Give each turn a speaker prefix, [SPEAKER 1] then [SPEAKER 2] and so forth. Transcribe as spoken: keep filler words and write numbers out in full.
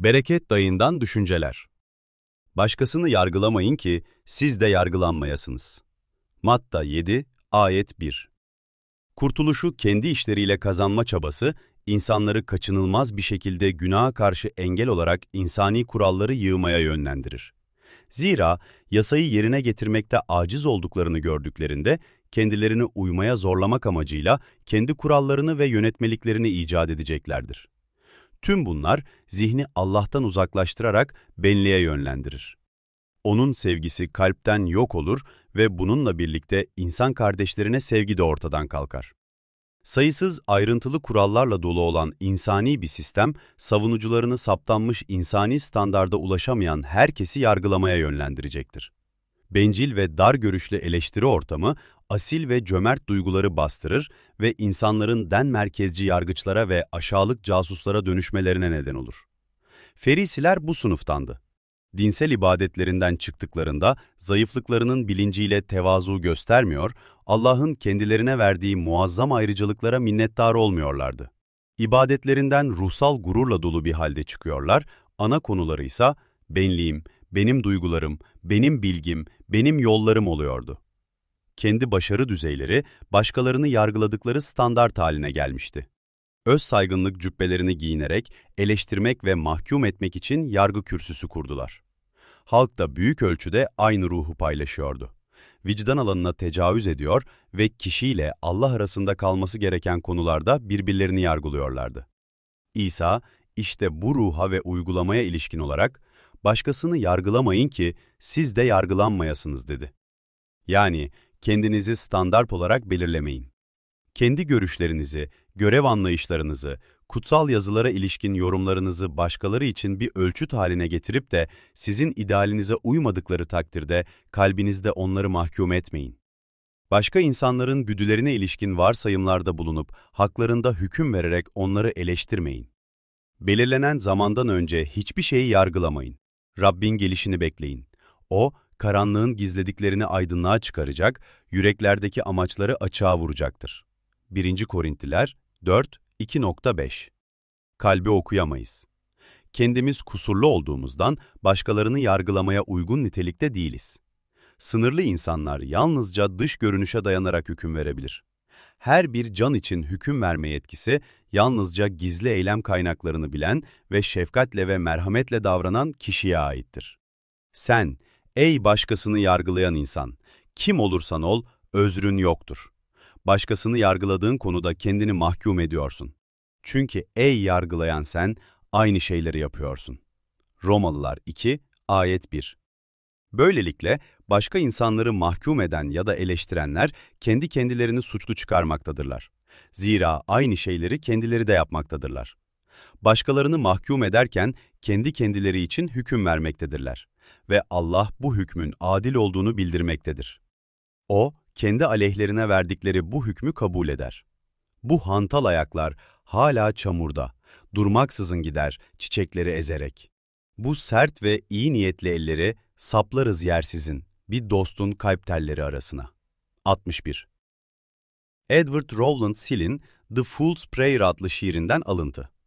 [SPEAKER 1] Bereket Dayı'ndan düşünceler. Başkasını yargılamayın ki siz de yargılanmayasınız. Matta yedi, ayet bir. Kurtuluşu kendi işleriyle kazanma çabası, insanları kaçınılmaz bir şekilde günaha karşı engel olarak insani kuralları yığmaya yönlendirir. Zira yasayı yerine getirmekte aciz olduklarını gördüklerinde, kendilerini uymaya zorlamak amacıyla kendi kurallarını ve yönetmeliklerini icat edeceklerdir. Tüm bunlar zihni Allah'tan uzaklaştırarak benliğe yönlendirir. Onun sevgisi kalpten yok olur ve bununla birlikte insan kardeşlerine sevgi de ortadan kalkar. Sayısız ayrıntılı kurallarla dolu olan insani bir sistem, savunucularını saptanmış insani standarda ulaşamayan herkesi yargılamaya yönlendirecektir. Bencil ve dar görüşlü eleştiri ortamı, asil ve cömert duyguları bastırır ve insanların den merkezci yargıçlara ve aşağılık casuslara dönüşmelerine neden olur. Ferisiler bu sınıftandı. Dinsel ibadetlerinden çıktıklarında zayıflıklarının bilinciyle tevazu göstermiyor, Allah'ın kendilerine verdiği muazzam ayrıcalıklara minnettar olmuyorlardı. İbadetlerinden ruhsal gururla dolu bir halde çıkıyorlar, ana konuları ise benliğim, benim duygularım, benim bilgim, benim yollarım oluyordu. Kendi başarı düzeyleri başkalarını yargıladıkları standart haline gelmişti. Öz saygınlık cübbelerini giyinerek eleştirmek ve mahkum etmek için yargı kürsüsü kurdular. Halk da büyük ölçüde aynı ruhu paylaşıyordu. Vicdan alanına tecavüz ediyor ve kişiyle Allah arasında kalması gereken konularda birbirlerini yargılıyorlardı. İsa, işte bu ruha ve uygulamaya ilişkin olarak, başkasını yargılamayın ki siz de yargılanmayasınız dedi. Yani kendinizi standart olarak belirlemeyin. Kendi görüşlerinizi, görev anlayışlarınızı, kutsal yazılara ilişkin yorumlarınızı başkaları için bir ölçüt haline getirip de sizin idealinize uymadıkları takdirde kalbinizde onları mahkum etmeyin. Başka insanların güdülerine ilişkin varsayımlarda bulunup haklarında hüküm vererek onları eleştirmeyin. Belirlenen zamandan önce hiçbir şeyi yargılamayın. Rabbin gelişini bekleyin. O, karanlığın gizlediklerini aydınlığa çıkaracak, yüreklerdeki amaçları açığa vuracaktır. birinci Korintliler dört, iki beş. Kalbi okuyamayız. Kendimiz kusurlu olduğumuzdan başkalarını yargılamaya uygun nitelikte değiliz. Sınırlı insanlar yalnızca dış görünüşe dayanarak hüküm verebilir. Her bir can için hüküm verme yetkisi yalnızca gizli eylem kaynaklarını bilen ve şefkatle ve merhametle davranan kişiye aittir. Sen, ey başkasını yargılayan insan, kim olursan ol, özrün yoktur. Başkasını yargıladığın konuda kendini mahkum ediyorsun. Çünkü ey yargılayan sen, aynı şeyleri yapıyorsun. Romalılar iki, ayet bir. Böylelikle başka insanları mahkum eden ya da eleştirenler kendi kendilerini suçlu çıkarmaktadırlar. Zira aynı şeyleri kendileri de yapmaktadırlar. Başkalarını mahkum ederken kendi kendileri için hüküm vermektedirler ve Allah bu hükmün adil olduğunu bildirmektedir. O, kendi aleyhlerine verdikleri bu hükmü kabul eder. Bu hantal ayaklar hala çamurda, durmaksızın gider çiçekleri ezerek. Bu sert ve iyi niyetli elleri saplarız yersizin, bir dostun kalp telleri arasına. altmış bir. Edward Rowland Sill'in The Fool's Prayer adlı şiirinden alıntı.